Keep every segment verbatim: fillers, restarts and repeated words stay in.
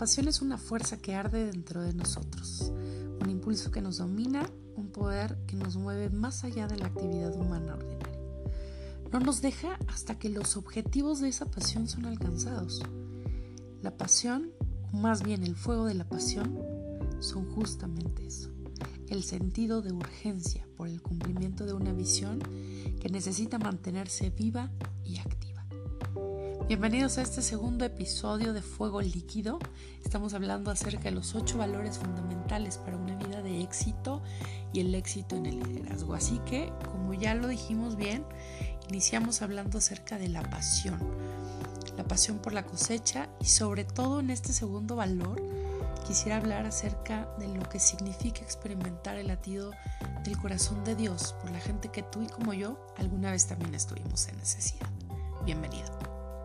pasión es una fuerza que arde dentro de nosotros, un impulso que nos domina, un poder que nos mueve más allá de la actividad humana ordinaria. No nos deja hasta que los objetivos de esa pasión son alcanzados. La pasión, o más bien el fuego de la pasión, son justamente eso, el sentido de urgencia por el cumplimiento de una visión que necesita mantenerse viva y activa. Bienvenidos a este segundo episodio de Fuego Líquido. Estamos hablando acerca de los ocho valores fundamentales para una vida de éxito y el éxito en el liderazgo. Así que, como ya lo dijimos bien, iniciamos hablando acerca de la pasión. La pasión por la cosecha y sobre todo en este segundo valor quisiera hablar acerca de lo que significa experimentar el latido del corazón de Dios por la gente que tú y como yo alguna vez también estuvimos en necesidad. Bienvenido.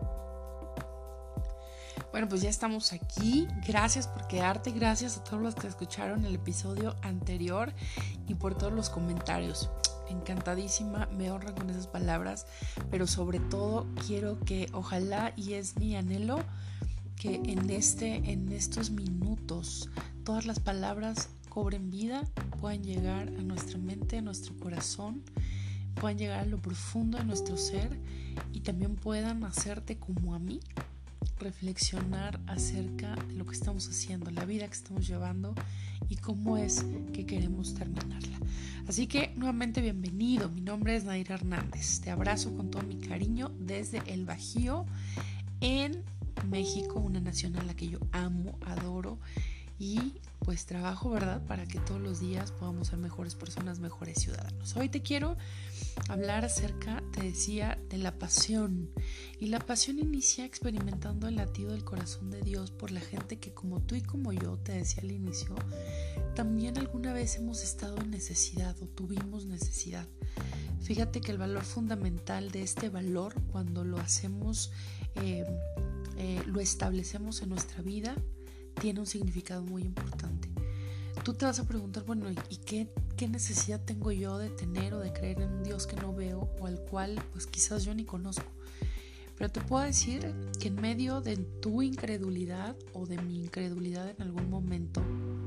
Bueno, pues ya estamos aquí. Gracias por quedarte, gracias a todos los que escucharon el episodio anterior y por todos los comentarios. Encantadísima, me honran con esas palabras, pero sobre todo quiero que ojalá, y es mi anhelo, que en, este, en estos minutos todas las palabras cobren vida, puedan llegar a nuestra mente, a nuestro corazón, puedan llegar a lo profundo de nuestro ser y también puedan hacerte como a mí reflexionar acerca de lo que estamos haciendo, la vida que estamos llevando y cómo es que queremos terminarla. Así que nuevamente bienvenido, mi nombre es Naira Hernández, te abrazo con todo mi cariño desde el Bajío en México, una nación a la que yo amo, adoro y pues trabajo, ¿verdad?, para que todos los días podamos ser mejores personas, mejores ciudadanos. Hoy te quiero hablar acerca, te decía, de la pasión. Y la pasión inicia experimentando el latido del corazón de Dios por la gente que como tú y como yo, te decía al inicio, también alguna vez hemos estado en necesidad o tuvimos necesidad. Fíjate que el valor fundamental de este valor, cuando lo hacemos, eh, eh, lo establecemos en nuestra vida, tiene un significado muy importante. Tú te vas a preguntar, bueno, ¿y qué, qué necesidad tengo yo de tener o de creer en un Dios que no veo o al cual pues quizás yo ni conozco? Pero te puedo decir que en medio de tu incredulidad o de mi incredulidad en algún momento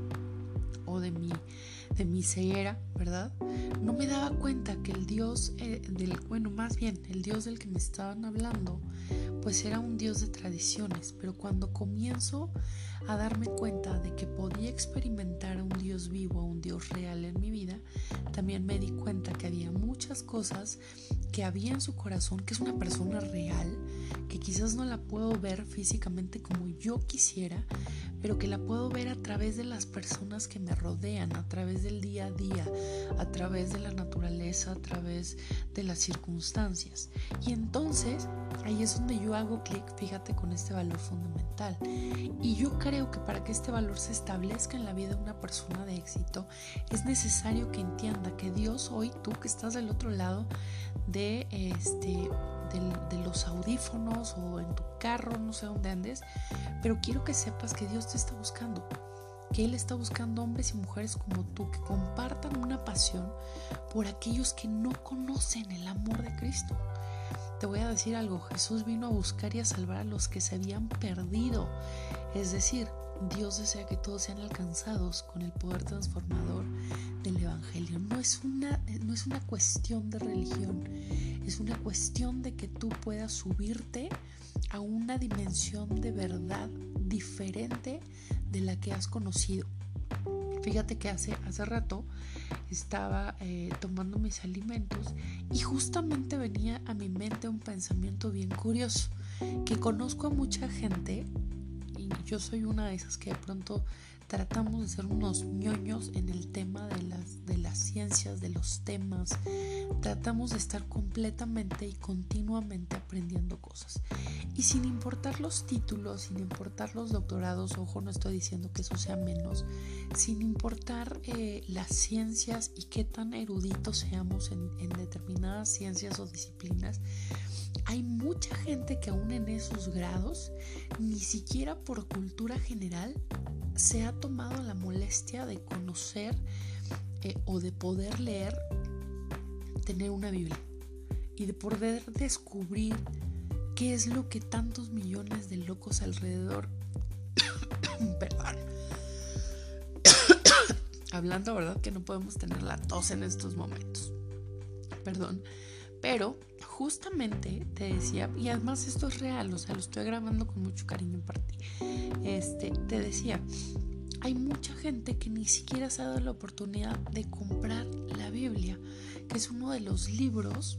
o de mi, de mi ceguera, ¿verdad? No me daba cuenta que el Dios, eh, del, bueno, más bien el Dios del que me estaban hablando, pues era un Dios de tradiciones. Pero cuando comienzo a darme cuenta de que podía experimentar a un Dios vivo, a un Dios real en mi vida, también me di cuenta que había muchas cosas que había en su corazón, que es una persona real, que quizás no la puedo ver físicamente como yo quisiera, pero que la puedo ver a través de las personas que me rodean, a través del día a día, a través de la naturaleza, a través de las circunstancias. Y entonces ahí es donde yo hago clic, fíjate, con este valor fundamental. Y yo creo que para que este valor se establezca en la vida de una persona de éxito, es necesario que entienda que Dios hoy, tú que estás del otro lado de, este, de, de los audífonos o en tu carro, no sé dónde andes, pero quiero que sepas que Dios te está buscando, que Él está buscando hombres y mujeres como tú que compartan una pasión por aquellos que no conocen el amor de Cristo. Te voy a decir algo, Jesús vino a buscar y a salvar a los que se habían perdido. Es decir, Dios desea que todos sean alcanzados con el poder transformador del Evangelio. No es una, no es una cuestión de religión, es una cuestión de que tú puedas subirte a una dimensión de verdad diferente de la que has conocido. Fíjate que hace, hace rato estaba eh, tomando mis alimentos y justamente venía a mi mente un pensamiento bien curioso, que conozco a mucha gente y yo soy una de esas que de pronto tratamos de ser unos ñoños en el tema de las, de las ciencias, de los temas. Tratamos de estar completamente y continuamente aprendiendo cosas. Y sin importar los títulos, sin importar los doctorados, ojo, no estoy diciendo que eso sea menos, sin importar eh, las ciencias y qué tan eruditos seamos en, en determinadas ciencias o disciplinas, hay mucha gente que aún en esos grados, ni siquiera por cultura general, se ha tomado la molestia de conocer eh, o de poder leer, tener una Biblia y de poder descubrir qué es lo que tantos millones de locos alrededor Perdón. Hablando, ¿verdad? Que no podemos tener la tos en estos momentos. Perdón. Pero justamente te decía, y además esto es real, o sea, lo estoy grabando con mucho cariño para ti. Este, te decía, hay mucha gente que ni siquiera se ha dado la oportunidad de comprar la Biblia, que es uno de los libros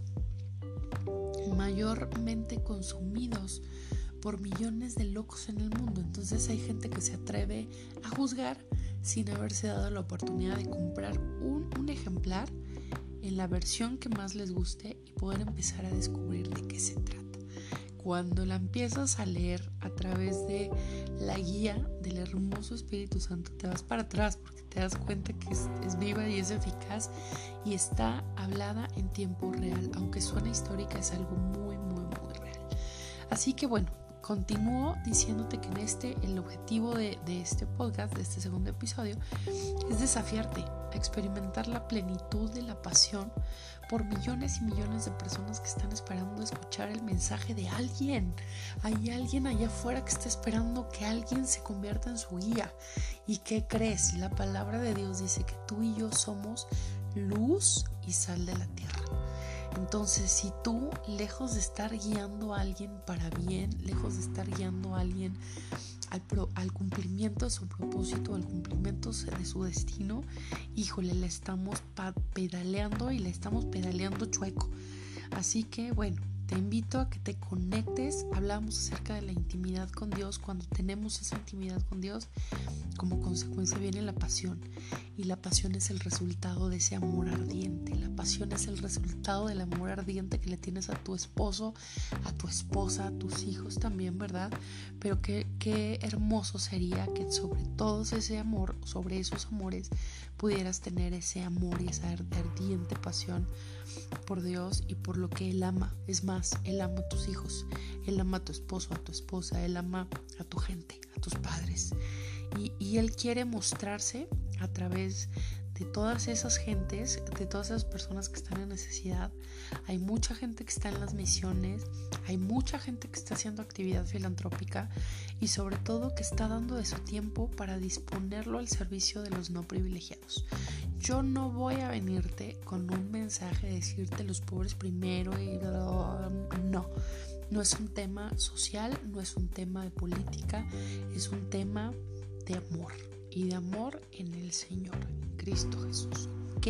mayormente consumidos por millones de locos en el mundo. Entonces hay gente que se atreve a juzgar sin haberse dado la oportunidad de comprar un, un ejemplar en la versión que más les guste y poder empezar a descubrir de qué se trata. Cuando la empiezas a leer a través de la guía del hermoso Espíritu Santo, te vas para atrás porque te das cuenta que es, es viva y es eficaz y está hablada en tiempo real. Aunque suena histórica, es algo muy, muy, muy real. Así que bueno, continúo diciéndote que en este, el objetivo de, de este podcast, de este segundo episodio, es desafiarte a experimentar la plenitud de la pasión por millones y millones de personas que están esperando escuchar el mensaje de alguien. Hay alguien allá afuera que está esperando que alguien se convierta en su guía. ¿Y qué crees? La palabra de Dios dice que tú y yo somos luz y sal de la tierra. Entonces, si tú, lejos de estar guiando a alguien para bien, lejos de estar guiando a alguien al, pro, al cumplimiento de su propósito, al cumplimiento de su destino, híjole, le estamos pedaleando y le estamos pedaleando chueco. Así que, bueno, te invito a que te conectes. Hablamos acerca de la intimidad con Dios. Cuando tenemos esa intimidad con Dios, como consecuencia viene la pasión. Y la pasión es el resultado de ese amor ardiente. La pasión es el resultado del amor ardiente que le tienes a tu esposo, a tu esposa, a tus hijos también, ¿verdad? Pero qué, qué hermoso sería que sobre todo ese amor, sobre esos amores, pudieras tener ese amor y esa ardiente pasión por Dios y por lo que Él ama. Es más, Él ama a tus hijos, Él ama a tu esposo, a tu esposa, Él ama a tu gente, a tus padres. Y, y Él quiere mostrarse a través de todas esas gentes, de todas esas personas que están en necesidad. Hay mucha gente que está en las misiones, hay mucha gente que está haciendo actividad filantrópica y sobre todo que está dando de su tiempo para disponerlo al servicio de los no privilegiados. Yo no voy a venirte con un mensaje de decirte los pobres primero y no, no es un tema social, no es un tema de política, es un tema de amor. Y de amor en el Señor, en Cristo Jesús. ¿Ok?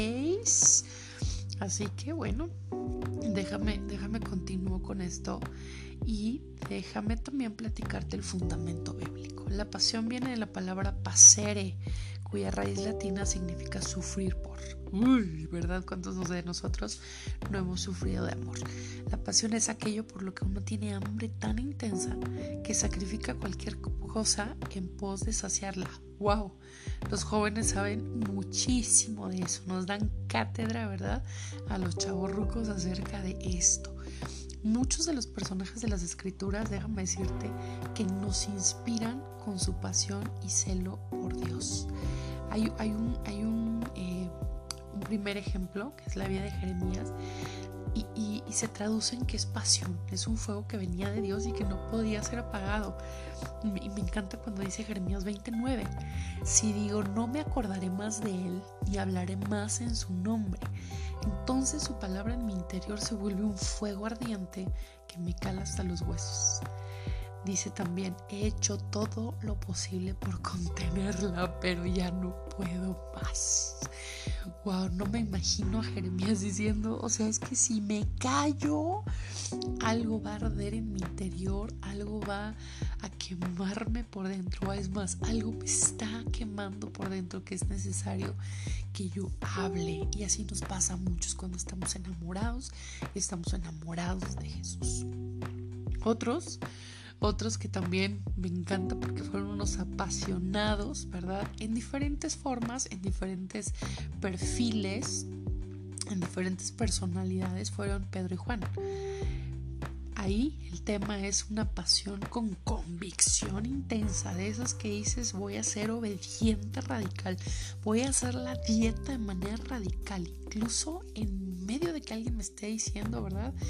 Así que bueno, déjame, déjame continúo con esto y déjame también platicarte el fundamento bíblico. La pasión viene de la palabra pasere, cuya raíz latina significa sufrir por. Uy, ¿verdad? ¿Cuántos de nosotros no hemos sufrido de amor? La pasión es aquello por lo que uno tiene hambre tan intensa que sacrifica cualquier cosa en pos de saciarla. ¡Wow! Los jóvenes saben muchísimo de eso. Nos dan cátedra, ¿verdad? A los chavorrucos acerca de esto. Muchos de los personajes de las escrituras, déjame decirte, que nos inspiran con su pasión y celo por Dios. Hay, hay un, hay un, eh, un primer ejemplo, que es la vida de Jeremías, y, y, y se traduce en que es pasión, es un fuego que venía de Dios y que no podía ser apagado. Y me, y me encanta cuando dice Jeremías veintinueve, si digo no me acordaré más de él ni hablaré más en su nombre, entonces su palabra en mi interior se vuelve un fuego ardiente que me cala hasta los huesos. Dice también, he hecho todo lo posible por contenerla, pero ya no puedo más. Wow, no me imagino a Jeremías diciendo, o sea, es que si me callo, algo va a arder en mi interior, algo va a quemarme por dentro. Es más, algo me está quemando por dentro que es necesario que yo hable. Y así nos pasa a muchos cuando estamos enamorados, estamos enamorados de Jesús. Otros... Otros que también me encanta porque fueron unos apasionados, ¿verdad? En diferentes formas, en diferentes perfiles, en diferentes personalidades, fueron Pedro y Juan. Ahí el tema es una pasión con convicción intensa, de esas que dices, voy a ser obediente radical, voy a hacer la dieta de manera radical, incluso en medio de que alguien me esté diciendo, ¿verdad?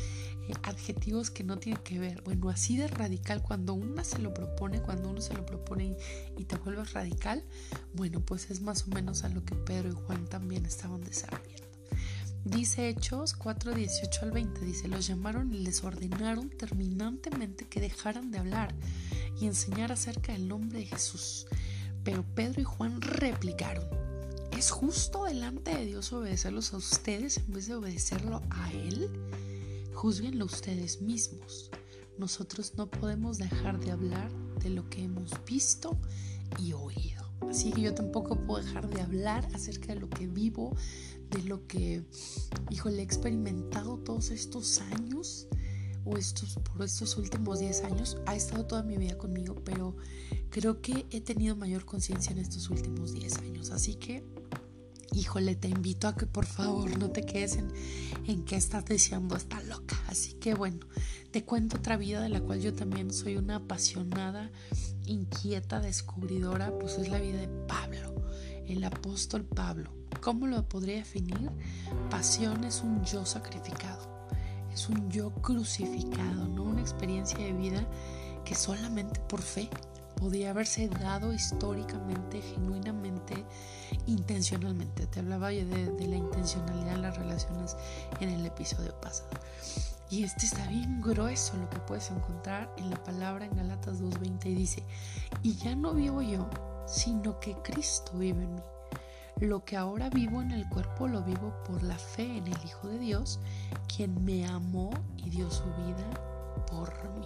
eh, adjetivos que no tienen que ver. Bueno, así de radical, cuando uno se lo propone, cuando uno se lo propone y, y te vuelves radical, bueno, pues es más o menos a lo que Pedro y Juan también estaban desarrollando. Dice Hechos cuatro, dieciocho al veinte, dice, los llamaron y les ordenaron terminantemente que dejaran de hablar y enseñar acerca del nombre de Jesús. Pero Pedro y Juan replicaron, ¿es justo delante de Dios obedecerlos a ustedes en vez de obedecerlo a Él? Júzguenlo ustedes mismos. Nosotros no podemos dejar de hablar de lo que hemos visto y oído. Así que yo tampoco puedo dejar de hablar acerca de lo que vivo, de lo que, híjole, he experimentado todos estos años, o estos, por estos últimos diez años. Ha estado toda mi vida conmigo, pero creo que he tenido mayor conciencia en estos últimos diez años. Así que, híjole, te invito a que por favor no te quedes en, en qué estás deseando esta loca. Así que bueno, te cuento otra vida de la cual yo también soy una apasionada, inquieta, descubridora. Pues es la vida de Pablo, el apóstol Pablo. ¿Cómo lo podría definir? Pasión es un yo sacrificado, es un yo crucificado, ¿no? Una experiencia de vida que solamente por fe podía haberse dado históricamente, genuinamente, intencionalmente. Te hablaba yo de, de la intencionalidad en las relaciones en el episodio pasado. Y este está bien grueso, lo que puedes encontrar en la palabra en Gálatas dos veinte, y dice, y ya no vivo yo, sino que Cristo vive en mí. Lo que ahora vivo en el cuerpo lo vivo por la fe en el Hijo de Dios, quien me amó y dio su vida por mí.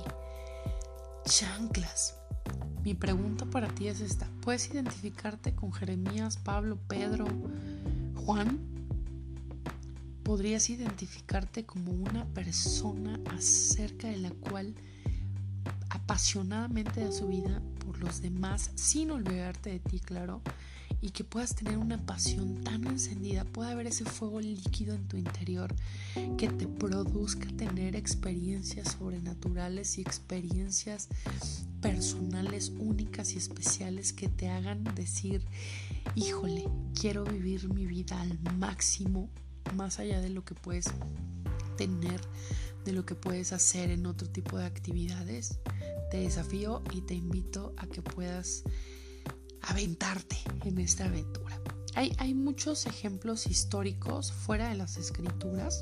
Chanclas. Mi pregunta para ti es esta. ¿Puedes identificarte con Jeremías, Pablo, Pedro, Juan? ¿Podrías identificarte como una persona acerca de la cual apasionadamente da su vida por los demás, sin olvidarte de ti, claro? Y que puedas tener una pasión tan encendida, pueda haber ese fuego líquido en tu interior que te produzca tener experiencias sobrenaturales y experiencias personales únicas y especiales que te hagan decir, híjole, quiero vivir mi vida al máximo, más allá de lo que puedes tener, de lo que puedes hacer en otro tipo de actividades. Te desafío y te invito a que puedas aventarte en esta aventura. Hay, hay muchos ejemplos históricos fuera de las escrituras,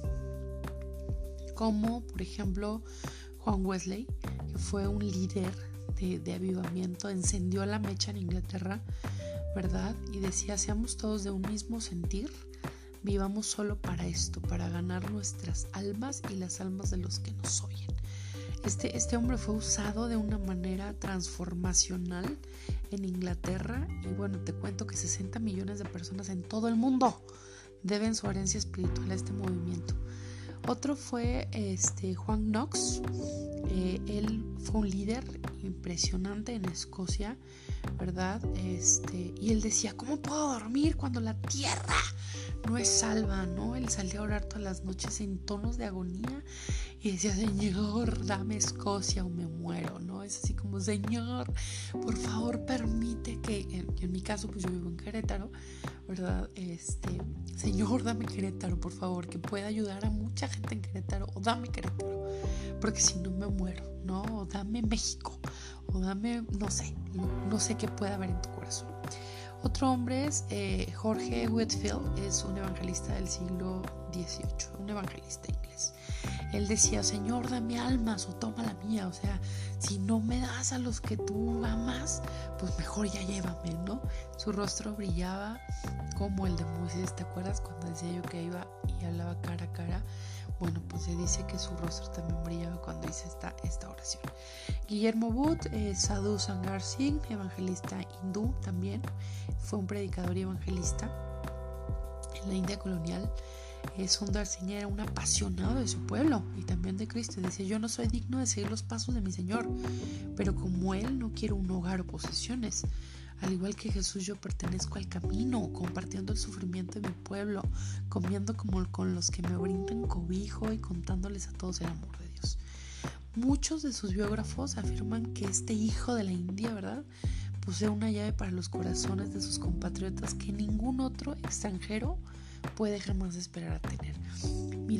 como por ejemplo Juan Wesley, que fue un líder de, de avivamiento, encendió la mecha en Inglaterra, ¿verdad? Y decía, seamos todos de un mismo sentir, vivamos solo para esto, para ganar nuestras almas y las almas de los que nos oyen. Este, este hombre fue usado de una manera transformacional en Inglaterra, y bueno, te cuento que sesenta millones de personas en todo el mundo deben su herencia espiritual a este movimiento. Otro fue este, Juan Knox. Eh, él fue un líder impresionante en Escocia, ¿verdad? Este, y él decía, ¿cómo puedo dormir cuando la tierra no es salva, ¿no? Él salía a orar todas las noches en tonos de agonía y decía, Señor, dame Escocia o me muero, ¿no? Es así como, Señor, por favor, permite que, en, en mi caso, pues yo vivo en Querétaro, ¿verdad? Este, Señor, dame Querétaro, por favor, que pueda ayudar a mucha gente en Querétaro, o dame Querétaro, porque si no me muero, ¿no? O dame México, o dame, no sé, no, no sé qué pueda haber en tu corazón. Otro hombre es eh, Jorge Whitefield, es un evangelista del siglo dieciocho, un evangelista inglés. Él decía, Señor, dame almas o toma la mía, o sea, si no me das a los que tú amas, pues mejor ya llévame, ¿no? Su rostro brillaba como el de Moisés, ¿te acuerdas cuando decía yo que iba y hablaba cara a cara? Bueno, pues se dice que su rostro también brillaba cuando hice esta, esta oración. Guillermo Booth, eh, Sadhu Sangar Singh, evangelista hindú también, fue un predicador y evangelista en la India colonial. Eh, Sundar Singh era un apasionado de su pueblo y también de Cristo. Decía, yo no soy digno de seguir los pasos de mi Señor, pero como Él no quiero un hogar o posesiones. Al igual que Jesús, yo pertenezco al camino, compartiendo el sufrimiento de mi pueblo, comiendo como con los que me brindan cobijo y contándoles a todos el amor de Dios. Muchos de sus biógrafos afirman que este hijo de la India, ¿verdad?, posee una llave para los corazones de sus compatriotas que ningún otro extranjero puede jamás esperar a tener. Mira,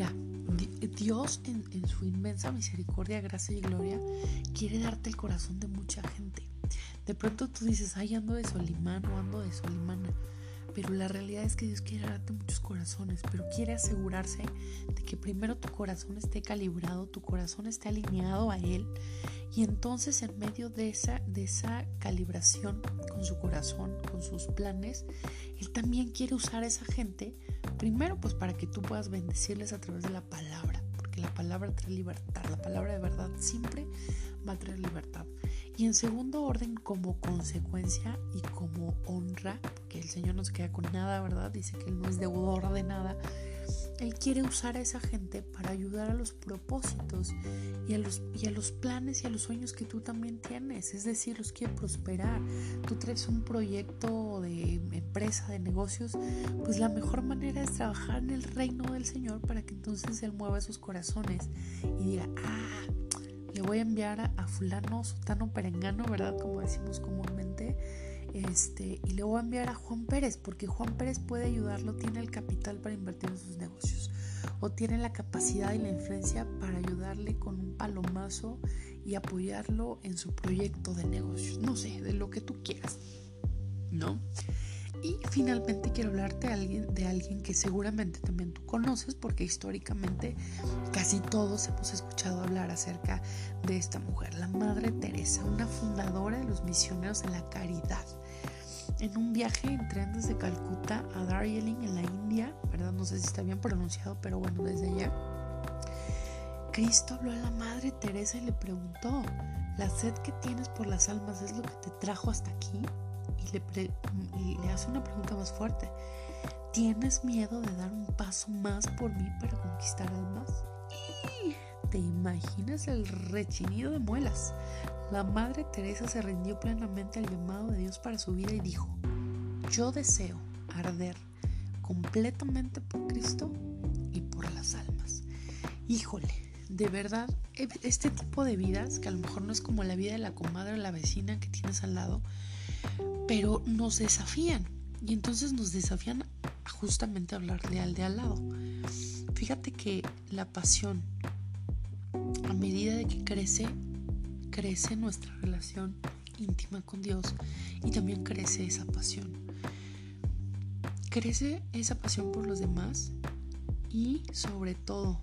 Dios en, en su inmensa misericordia, gracia y gloria quiere darte el corazón de mucha gente. De pronto tú dices, ay, ando de Solimán o ando de Solimana, pero la realidad es que Dios quiere darte muchos corazones, pero quiere asegurarse de que primero tu corazón esté calibrado, tu corazón esté alineado a Él, y entonces en medio de esa, de esa calibración con su corazón, con sus planes, Él también quiere usar a esa gente, primero pues para que tú puedas bendecirles a través de la palabra, porque la palabra trae libertad, la palabra de verdad siempre va a traer libertad. Y en segundo orden, como consecuencia y como honra, porque el Señor no se queda con nada, ¿verdad? Dice que Él no es deudor de nada. Él quiere usar a esa gente para ayudar a los propósitos y a los, y a los planes y a los sueños que tú también tienes. Es decir, los quiere prosperar. Tú traes un proyecto de empresa, de negocios, pues la mejor manera es trabajar en el reino del Señor para que entonces Él mueva sus corazones y diga, ah, le voy a enviar a, a fulano, sutano, perengano, ¿verdad? Como decimos comúnmente, este, y le voy a enviar a Juan Pérez, porque Juan Pérez puede ayudarlo, tiene el capital para invertir en sus negocios, o tiene la capacidad y la influencia para ayudarle con un palomazo y apoyarlo en su proyecto de negocios, no sé, de lo que tú quieras, ¿no? Y finalmente quiero hablarte de alguien, de alguien que seguramente también tú conoces, porque históricamente casi todos hemos escuchado hablar acerca de esta mujer, la Madre Teresa, una fundadora de los misioneros de la caridad. En un viaje en tren desde Calcuta a Darjeeling en la India, ¿verdad? No sé si está bien pronunciado, pero bueno, desde allá, Cristo habló a la Madre Teresa y le preguntó, ¿la sed que tienes por las almas es lo que te trajo hasta aquí? Y le, pre- y le hace una pregunta más fuerte. ¿Tienes miedo de dar un paso más por mí para conquistar almas? ¡Y! ¿Te imaginas el rechinido de muelas? La Madre Teresa se rindió plenamente al llamado de Dios para su vida y dijo, yo deseo arder completamente por Cristo y por las almas. Híjole, de verdad, este tipo de vidas, que a lo mejor no es como la vida de la comadre o la vecina que tienes al lado, pero nos desafían, y entonces nos desafían a justamente hablarle al de al lado. Fíjate que la pasión, a medida de que crece, crece nuestra relación íntima con Dios, y también crece esa pasión. Crece esa pasión por los demás, y sobre todo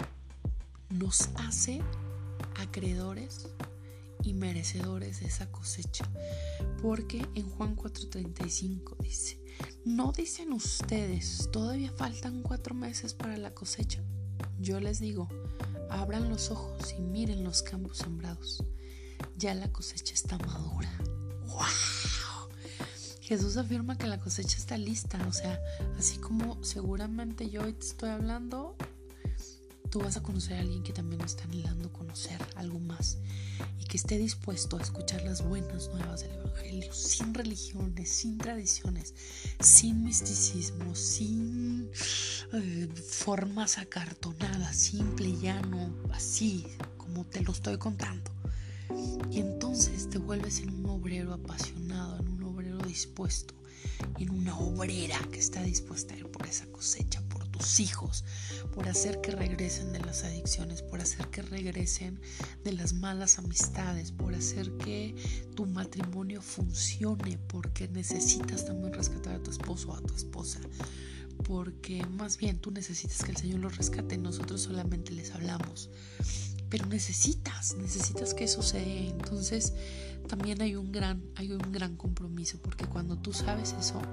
nos hace acreedores y merecedores de esa cosecha, porque en Juan cuatro treinta y cinco dice, ¿no dicen ustedes todavía faltan cuatro meses para la cosecha? Yo les digo, abran los ojos y miren los campos sembrados, ya la cosecha está madura. ¡Wow! Jesús afirma que la cosecha está lista, o sea, así como seguramente yo hoy te estoy hablando, tú vas a conocer a alguien que también está anhelando conocer algo más y que esté dispuesto a escuchar las buenas nuevas del Evangelio, sin religiones, sin tradiciones, sin misticismo, sin eh, formas acartonadas, simple, llano, así como te lo estoy contando. Y entonces te vuelves en un obrero apasionado, en un obrero dispuesto, en una obrera que está dispuesta a ir por esa cosecha, por tus hijos, por hacer que regresen de las adicciones, por hacer que regresen de las malas amistades, por hacer que tu matrimonio funcione, porque necesitas también rescatar a tu esposo o a tu esposa, porque más bien tú necesitas que el Señor los rescate, nosotros solamente les hablamos, pero necesitas, necesitas que eso se dé. Entonces también hay un gran, hay un gran compromiso, porque cuando tú sabes eso,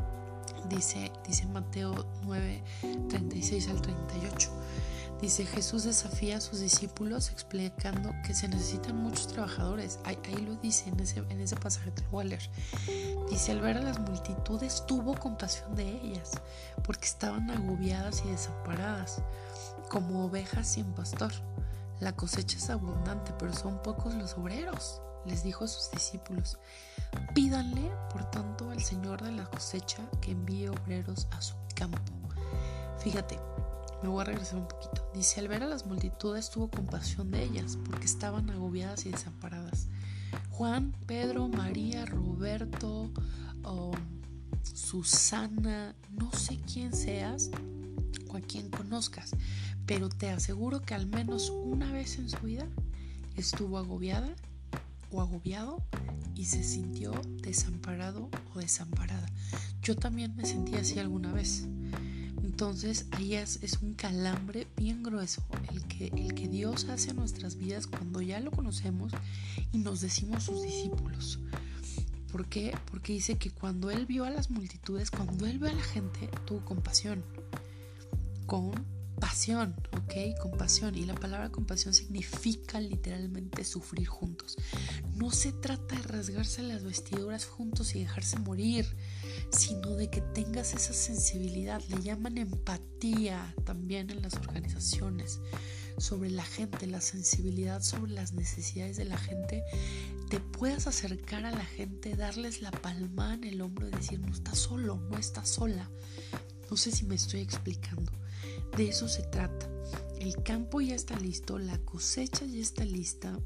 dice, dice Mateo nueve, treinta y seis al treinta y ocho, dice, Jesús desafía a sus discípulos explicando que se necesitan muchos trabajadores. Ahí, ahí lo dice en ese, en ese pasaje, te lo voy a leer. Dice, al ver a las multitudes tuvo compasión de ellas, porque estaban agobiadas y desamparadas, como ovejas sin pastor. La cosecha es abundante, pero son pocos los obreros. Les dijo a sus discípulos, pídanle, por tanto, al Señor de la cosecha que envíe obreros a su campo. Fíjate, me voy a regresar un poquito. Dice, al ver a las multitudes tuvo compasión de ellas, porque estaban agobiadas y desamparadas. Juan, Pedro, María, Roberto, oh, Susana, no sé quién seas, o a quien conozcas, pero te aseguro que al menos una vez en su vida estuvo agobiada o agobiado y se sintió desamparado o desamparada. Yo también me sentí así alguna vez. Entonces ahí es, es un calambre bien grueso el que, el que Dios hace en nuestras vidas cuando ya lo conocemos y nos decimos sus discípulos. ¿Por qué? Porque dice que cuando Él vio a las multitudes, cuando Él vio a la gente, tuvo compasión. Compasión, ¿ok? Compasión. Y la palabra compasión significa literalmente sufrir juntos. No se trata de rasgarse las vestiduras juntos y dejarse morir, sino de que tengas esa sensibilidad. Le llaman empatía también en las organizaciones sobre la gente, la sensibilidad sobre las necesidades de la gente. Te puedas acercar a la gente, darles la palma en el hombro y decir: no estás solo, no estás sola. No sé si me estoy explicando. De eso se trata. El campo ya está listo, la cosecha ya está lista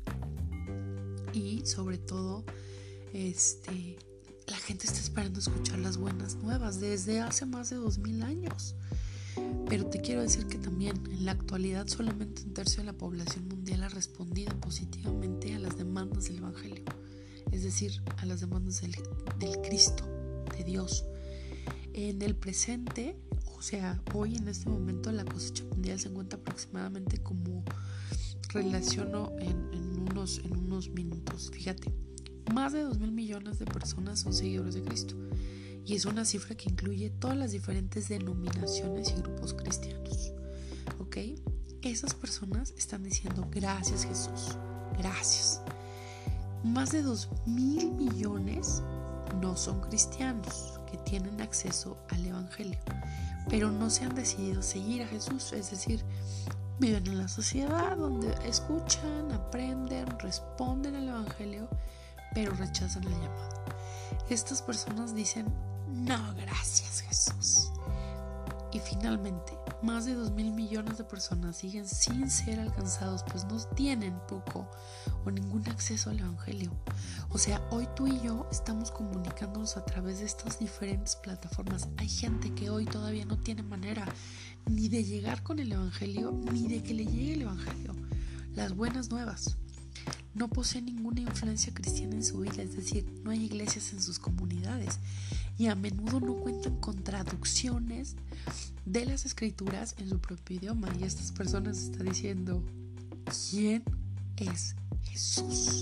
y sobre todo este, la gente está esperando escuchar las buenas nuevas desde hace más de dos mil años. Pero te quiero decir que también en la actualidad solamente un tercio de la población mundial ha respondido positivamente a las demandas del Evangelio, es decir, a las demandas del, del Cristo, de Dios. En el presente, o sea, hoy en este momento la cosecha mundial se encuentra aproximadamente como relaciono en, en, unos, en unos minutos. Fíjate, más de dos mil millones de personas son seguidores de Cristo. Y es una cifra que incluye todas las diferentes denominaciones y grupos cristianos. ¿Ok? Esas personas están diciendo: gracias, Jesús, gracias. Más de dos mil millones no son cristianos que tienen acceso al Evangelio, pero no se han decidido seguir a Jesús. Es decir, viven en la sociedad donde escuchan, aprenden, responden al Evangelio, pero rechazan el llamado. Estas personas dicen: no, gracias, Jesús. Y finalmente, más de dos mil millones de personas siguen sin ser alcanzados, pues no tienen poco o ningún acceso al Evangelio. O sea, hoy tú y yo estamos comunicándonos a través de estas diferentes plataformas. Hay gente que hoy todavía no tiene manera ni de llegar con el Evangelio, ni de que le llegue el Evangelio, las buenas nuevas. No posee ninguna influencia cristiana en su vida, es decir, no hay iglesias en sus comunidades y a menudo no cuentan con traducciones de las escrituras en su propio idioma. Y estas personas están diciendo: ¿quién es Jesús?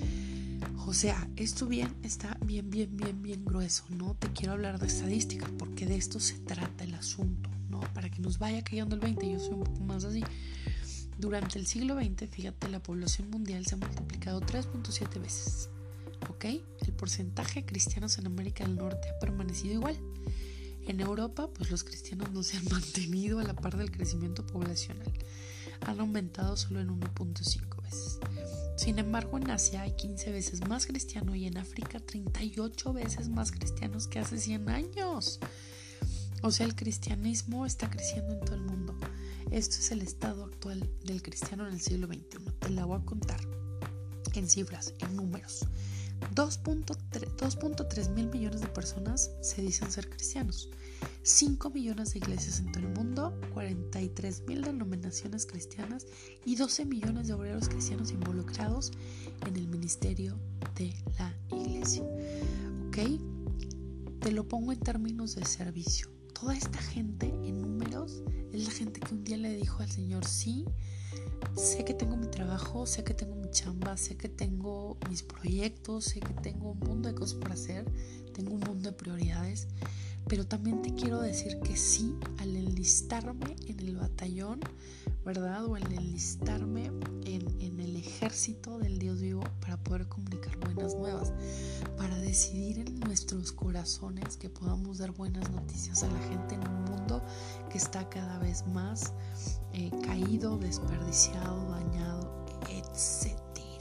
O sea, esto bien está bien, bien, bien, bien grueso. No te quiero hablar de estadísticas porque de esto se trata el asunto, ¿no? Para que nos vaya cayendo el veinte. Yo soy un poco más así. Durante el siglo veinte, fíjate, la población mundial se ha multiplicado tres punto siete veces. ¿Ok? El porcentaje de cristianos en América del Norte ha permanecido igual. En Europa, pues los cristianos no se han mantenido a la par del crecimiento poblacional. Han aumentado solo en uno punto cinco veces. Sin embargo, en Asia hay quince veces más cristianos y en África treinta y ocho veces más cristianos que hace cien años. O sea, el cristianismo está creciendo en todo el mundo. Esto es el estado actual del cristiano en el siglo veintiuno. Te la voy a contar en cifras, en números. dos punto tres mil millones de personas se dicen ser cristianos. cinco millones de iglesias en todo el mundo, cuarenta y tres mil denominaciones cristianas y doce millones de obreros cristianos involucrados en el ministerio de la iglesia. ¿Ok? Te lo pongo en términos de servicio. Toda esta gente en números es la gente que un día le dijo al Señor: sí, sé que tengo mi trabajo, sé que tengo mi chamba, sé que tengo mis proyectos, sé que tengo un mundo de cosas por hacer, tengo un mundo de prioridades, pero también te quiero decir que sí al enlistarme en el batallón, ¿verdad? O al enlistarme en, en el ejército del Dios vivo para poder comunicar buenas nuevas, para decidir en nuestros corazones que podamos dar buenas noticias a la gente en un mundo que está cada vez más eh, caído, desperdiciado, dañado, etcétera.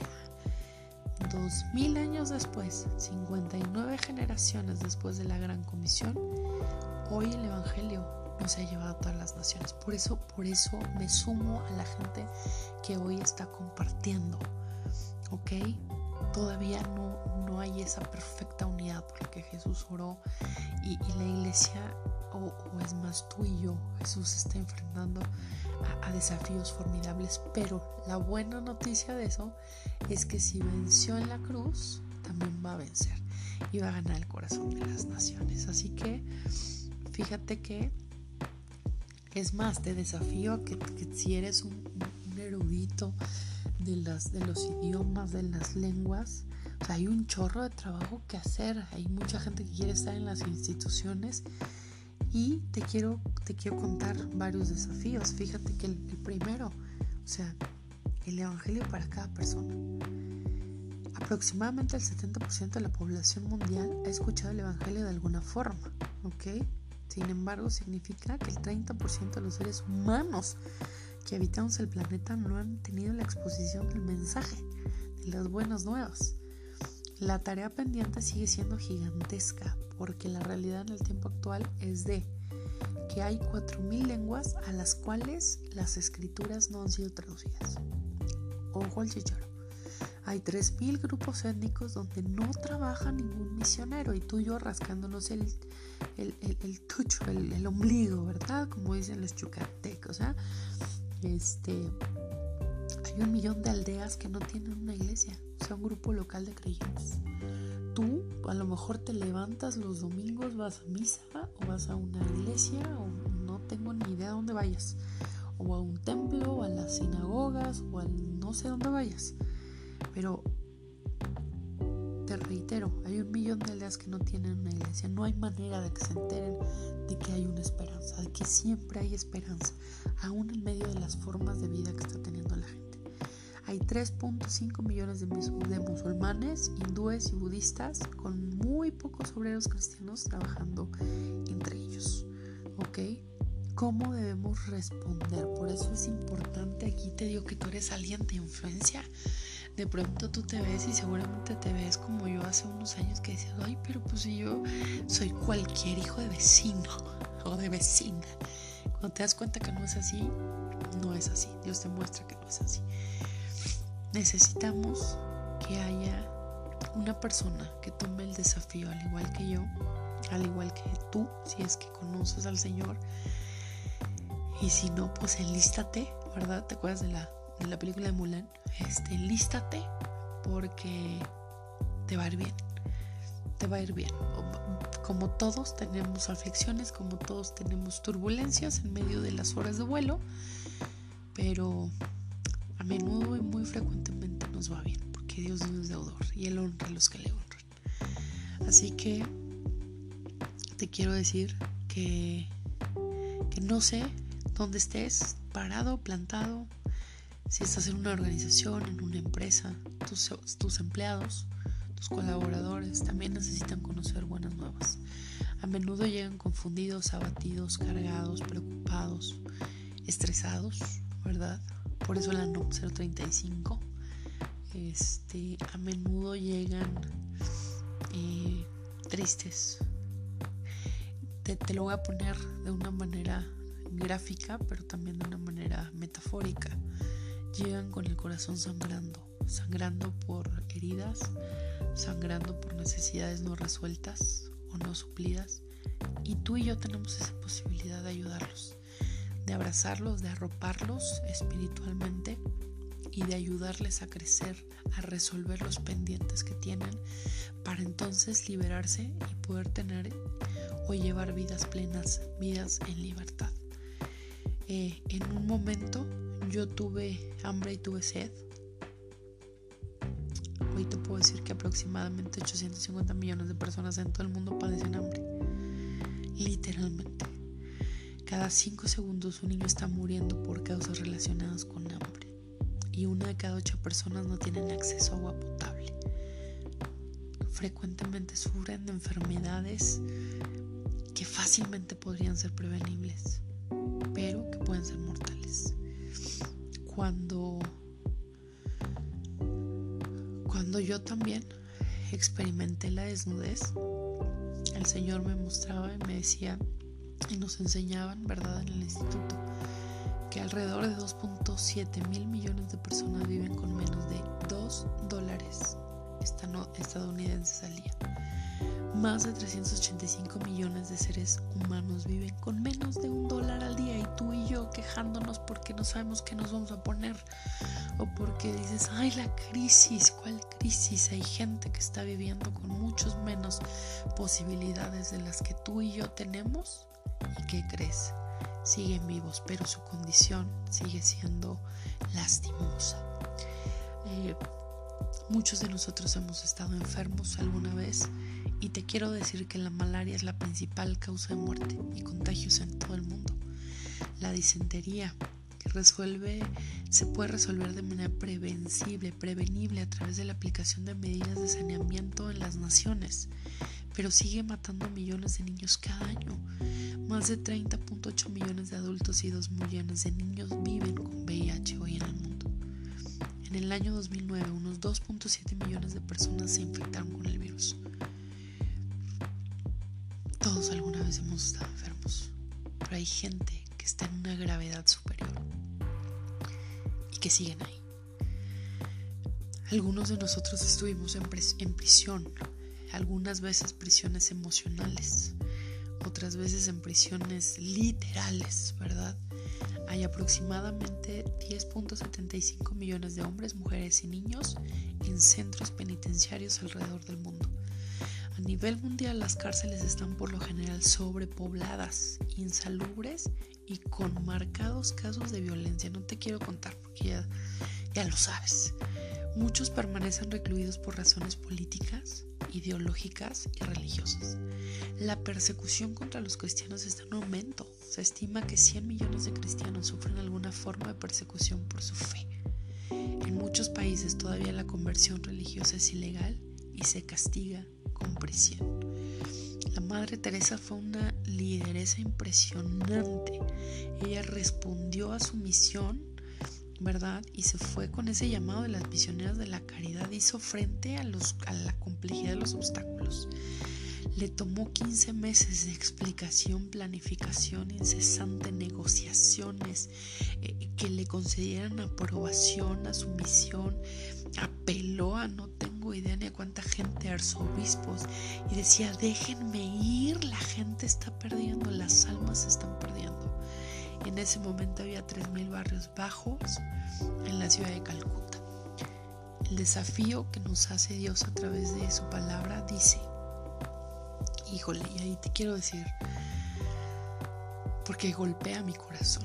Dos mil años después, cincuenta y nueve generaciones después de la Gran Comisión, hoy el Evangelio nos ha llevado a todas las naciones. Por eso, por eso me sumo a la gente que hoy está compartiendo, ¿ok? Todavía no, no hay esa perfecta unidad por la que Jesús oró y, y la iglesia o, o es más tú y yo. Jesús está enfrentando a, a desafíos formidables, pero la buena noticia de eso es que si venció en la cruz, también va a vencer y va a ganar el corazón de las naciones. Así que fíjate que es más, te desafío a que, que si eres un, un erudito de, las, de los idiomas, de las lenguas, o sea, hay un chorro de trabajo que hacer. Hay mucha gente que quiere estar en las instituciones y te quiero, te quiero contar varios desafíos. Fíjate que el, el primero, o sea, el evangelio para cada persona. Aproximadamente el setenta por ciento de la población mundial ha escuchado el evangelio de alguna forma, ¿ok? Sin embargo, significa que el treinta por ciento de los seres humanos que habitamos el planeta no han tenido la exposición del mensaje, de las buenas nuevas. La tarea pendiente sigue siendo gigantesca, porque la realidad en el tiempo actual es de que hay cuatro mil lenguas a las cuales las escrituras no han sido traducidas. Ojo al chicharo. Hay tres mil grupos étnicos donde no trabaja ningún misionero y tú y yo rascándonos el, el, el, el tucho, el, el ombligo, ¿verdad? Como dicen los yucatecos, ¿eh? Este, hay un millón de aldeas que no tienen una iglesia, o sea, un grupo local de creyentes. Tú a lo mejor te levantas los domingos, vas a misa o vas a una iglesia o no tengo ni idea a dónde vayas, o a un templo o a las sinagogas o al no sé dónde vayas, pero te reitero, hay un millón de aldeas que no tienen una iglesia. No hay manera de que se enteren de que hay una esperanza, de que siempre hay esperanza, aún en medio de las formas de vida que está teniendo la gente. Hay tres punto cinco millones de, mus- de musulmanes, hindúes y budistas, con muy pocos obreros cristianos trabajando entre ellos, ¿ok? ¿Cómo debemos responder? Por eso es importante, aquí te digo que tú eres alguien de influencia. De pronto tú te ves y seguramente te ves como yo hace unos años que decías, ay, pero pues si yo soy cualquier hijo de vecino o de vecina. Cuando te das cuenta que no es así, no es así. Dios te muestra que no es así. Necesitamos que haya una persona que tome el desafío, al igual que yo, al igual que tú, si es que conoces al Señor. Y si no, pues enlístate, ¿verdad? ¿Te acuerdas de la, de la película de Mulan? Este, enlístate porque te va a ir bien. Te va a ir bien. Como todos tenemos aflicciones, como todos tenemos turbulencias en medio de las horas de vuelo, pero a menudo y muy frecuentemente nos va bien, porque Dios no es deudor y Él honra a los que le honran. Así que te quiero decir que, que no sé dónde estés, parado, plantado, si estás en una organización, en una empresa, tus, tus empleados, tus colaboradores también necesitan conocer buenas nuevas. A menudo llegan confundidos, abatidos, cargados, preocupados, estresados, ¿verdad? Por eso la N O M cero treinta y cinco. Este, a menudo llegan eh, tristes. Te, te lo voy a poner de una manera gráfica, pero también de una manera metafórica. Llegan con el corazón sangrando, sangrando por heridas, sangrando por necesidades no resueltas o no suplidas, y tú y yo tenemos esa posibilidad de ayudarlos, de abrazarlos, de arroparlos espiritualmente y de ayudarles a crecer, a resolver los pendientes que tienen, para entonces liberarse y poder tener o llevar vidas plenas, vidas en libertad. Eh, en un momento yo tuve hambre y tuve sed. Hoy te puedo decir que aproximadamente ochocientos cincuenta millones de personas en todo el mundo padecen hambre. Literalmente. Cada cinco segundos un niño está muriendo por causas relacionadas con hambre. Y una de cada ocho personas no tienen acceso a agua potable. Frecuentemente sufren de enfermedades que fácilmente podrían ser prevenibles, pero que pueden ser mortales. Cuando, cuando yo también experimenté la desnudez, el Señor me mostraba y me decía, y nos enseñaban, ¿verdad?, en el instituto, que alrededor de dos punto siete mil millones de personas viven con menos de dos dólares estadounidenses al día. más de trescientos ochenta y cinco millones de seres humanos viven con menos de un dólar al día, y tú y yo quejándonos porque no sabemos qué nos vamos a poner, o porque dices, ay, la crisis. ¿Cuál crisis? Hay gente que está viviendo con muchos menos posibilidades de las que tú y yo tenemos, y ¿qué crees? Siguen vivos, pero su condición sigue siendo lastimosa. Eh, muchos de nosotros hemos estado enfermos alguna vez, y te quiero decir que la malaria es la principal causa de muerte y contagios en todo el mundo. La disentería, que resuelve, se puede resolver de manera prevensible, prevenible a través de la aplicación de medidas de saneamiento en las naciones, pero sigue matando a millones de niños cada año. Más de treinta punto ocho millones de adultos y dos millones de niños viven con V I H hoy en el mundo. En el año dos mil nueve, unos dos punto siete millones de personas se infectaron con el virus. Todos alguna vez hemos estado enfermos, pero hay gente que está en una gravedad superior y que siguen ahí. Algunos de nosotros estuvimos en, pres- en prisión, algunas veces prisiones emocionales, otras veces en prisiones literales, ¿verdad? Hay aproximadamente diez punto setenta y cinco millones de hombres, mujeres y niños en centros penitenciarios alrededor del mundo. A nivel mundial, las cárceles están por lo general sobrepobladas, insalubres y con marcados casos de violencia. No te quiero contar porque ya, ya lo sabes. Muchos permanecen recluidos por razones políticas, ideológicas y religiosas. La persecución contra los cristianos está en aumento. Se estima que cien millones de cristianos sufren alguna forma de persecución por su fe. En muchos países todavía la conversión religiosa es ilegal y se castiga con prisión. La Madre Teresa fue una lideresa impresionante. Ella respondió a su misión, ¿verdad? Y se fue con ese llamado de las misioneras de la caridad. Hizo frente a, los, a la complejidad de los obstáculos. Le tomó quince meses de explicación, planificación incesante, negociaciones, eh, que le concedieran aprobación a su misión. Apeló a no tengo idea ni a cuánta gente, arzobispos, y decía, déjenme ir, la gente está perdiendo, las almas se están perdiendo. Y en ese momento había tres mil barrios bajos en la ciudad de Calcuta. El desafío que nos hace Dios a través de su palabra dice, híjole, y ahí te quiero decir, porque golpea mi corazón,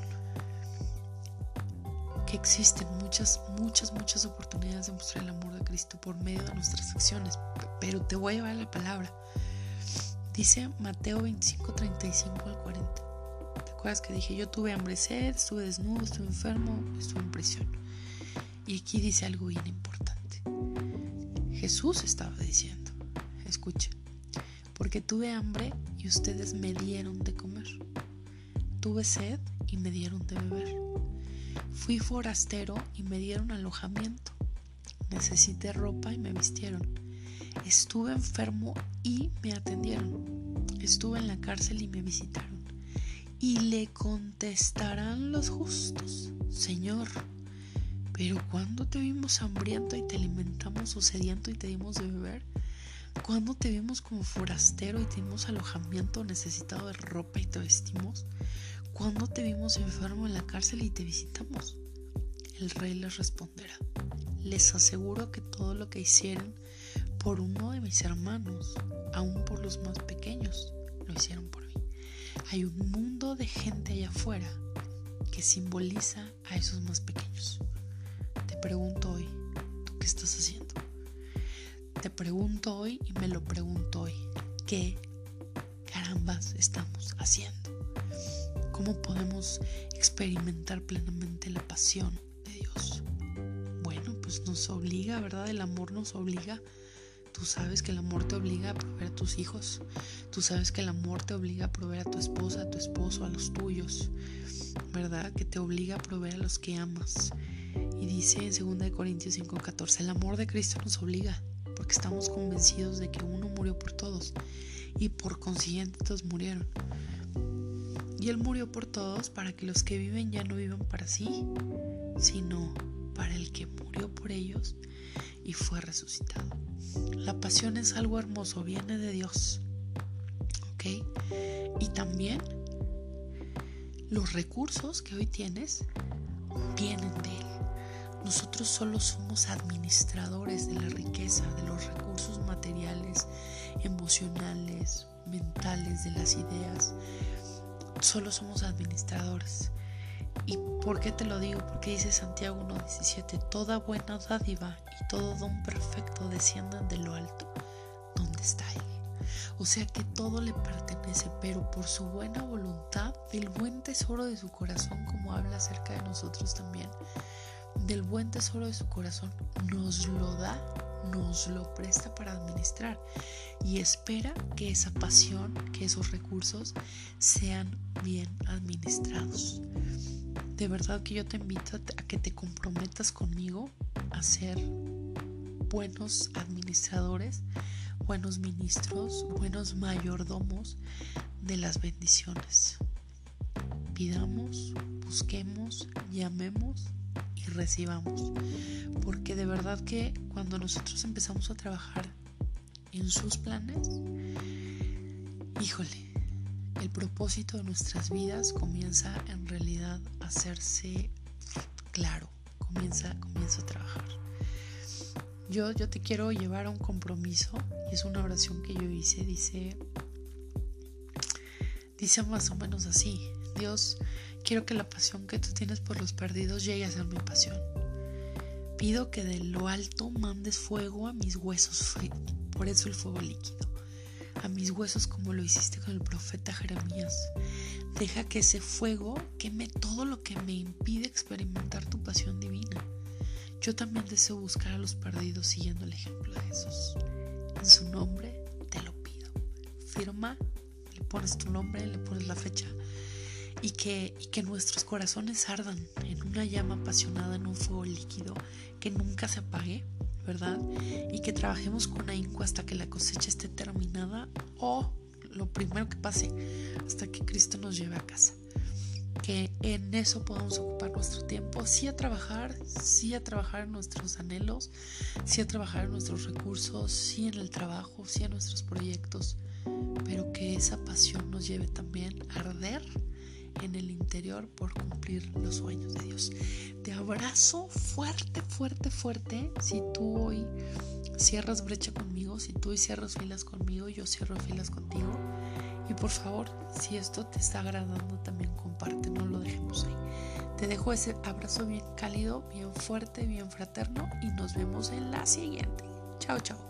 que existen muchas, muchas, muchas oportunidades de mostrar el amor de Cristo por medio de nuestras acciones, pero te voy a llevar la palabra. Dice Mateo veinticinco, treinta y cinco al cuarenta. ¿Te acuerdas que dije, yo tuve hambre, sed, estuve desnudo, estuve enfermo, estuve en prisión? Y aquí dice algo bien importante. Jesús estaba diciendo, escucha, porque tuve hambre y ustedes me dieron de comer. Tuve sed y me dieron de beber. Fui forastero y me dieron alojamiento. Necesité ropa y me vistieron. Estuve enfermo y me atendieron. Estuve en la cárcel y me visitaron. Y le contestarán los justos, Señor, ¿pero cuándo te vimos hambriento y te alimentamos, o sediento y te dimos de beber? ¿Cuándo te vimos como forastero y te dimos alojamiento, necesitado de ropa y te vestimos? ¿Cuándo te vimos enfermo en la cárcel y te visitamos? El rey les responderá, les aseguro que todo lo que hicieron por uno de mis hermanos, aun por los más pequeños, lo hicieron por mí. Hay un mundo de gente allá afuera que simboliza a esos más pequeños. Te pregunto hoy, ¿tú qué estás haciendo? Te pregunto hoy y me lo pregunto hoy, ¿qué carambas estamos haciendo? ¿Cómo podemos experimentar plenamente la pasión de Dios? Bueno, pues nos obliga, ¿verdad? El amor nos obliga. Tú sabes que el amor te obliga a proveer a tus hijos. Tú sabes que el amor te obliga a proveer a tu esposa, a tu esposo, a los tuyos, ¿verdad? Que te obliga a proveer a los que amas. Y dice en segunda Corintios cinco catorce, el amor de Cristo nos obliga, porque estamos convencidos de que uno murió por todos y por consiguiente todos murieron. Y Él murió por todos para que los que viven ya no vivan para sí, sino para el que murió por ellos y fue resucitado. La pasión es algo hermoso, viene de Dios, ¿ok? Y también los recursos que hoy tienes vienen de Él. Nosotros solo somos administradores de la riqueza, de los recursos materiales, emocionales, mentales, de las ideas. Solo somos administradores. ¿Y por qué te lo digo? Porque dice Santiago uno diecisiete: toda buena dádiva y todo don perfecto desciendan de lo alto, donde está Él. O sea que todo le pertenece, pero por su buena voluntad, del buen tesoro de su corazón, como habla acerca de nosotros también, del buen tesoro de su corazón, nos lo da, nos lo presta para administrar, y espera que esa pasión, que esos recursos sean bien administrados. De verdad que yo te invito a que te comprometas conmigo a ser buenos administradores, buenos ministros, buenos mayordomos de las bendiciones. Pidamos, busquemos, llamemos y recibamos, porque de verdad que cuando nosotros empezamos a trabajar en sus planes, híjole, el propósito de nuestras vidas comienza en realidad a hacerse claro, comienza, comienza a trabajar. Yo, yo te quiero llevar a un compromiso, y es una oración que yo hice. Dice, dice más o menos así: Dios, quiero que la pasión que tú tienes por los perdidos llegue a ser mi pasión. Pido que de lo alto mandes fuego a mis huesos, por eso el fuego líquido, a mis huesos, como lo hiciste con el profeta Jeremías. Deja que ese fuego queme todo lo que me impide experimentar tu pasión divina. Yo también deseo buscar a los perdidos siguiendo el ejemplo de Jesús. En su nombre te lo pido. Firma, le pones tu nombre, le pones la fecha, y que, y que nuestros corazones ardan en una llama apasionada, en un fuego líquido que nunca se apague, ¿verdad? Y que trabajemos con ahínco hasta que la cosecha esté terminada, o lo primero que pase, hasta que Cristo nos lleve a casa. Que en eso podamos ocupar nuestro tiempo, sí a trabajar, sí a trabajar en nuestros anhelos, sí a trabajar en nuestros recursos, sí en el trabajo, sí en nuestros proyectos, pero que esa pasión nos lleve también a arder en el interior por cumplir los sueños de Dios. Te abrazo fuerte, fuerte, fuerte. Si tú hoy cierras brecha conmigo, si tú hoy cierras filas conmigo, yo cierro filas contigo. Y por favor, si esto te está agradando, también comparte, no lo dejemos ahí. Te dejo ese abrazo bien cálido, bien fuerte, bien fraterno, y nos vemos en la siguiente. Chao, chao.